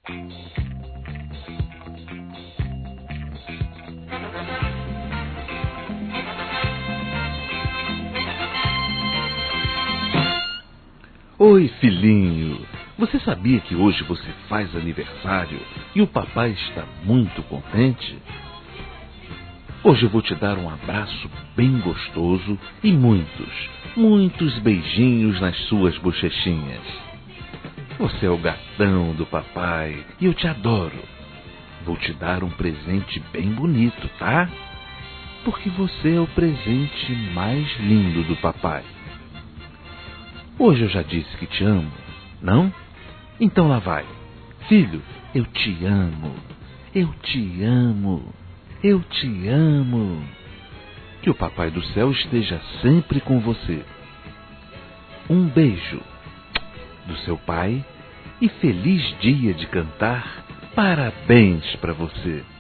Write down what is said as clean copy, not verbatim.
Oi, filhinho. Você sabia que hoje você faz aniversário e o papai está muito contente? Hoje eu vou te dar um abraço bem gostoso e muitos beijinhos nas suas bochechinhas. Você é o gatão do papai e eu te adoro. Vou te dar um presente bem bonito, tá? Porque você é o presente mais lindo do papai. Hoje eu já disse que te amo, não? Então lá vai. Filho, eu te amo. Eu te amo. Eu te amo. Que o Papai do Céu esteja sempre com você. Um beijo do seu pai e feliz dia de cantar parabéns para você.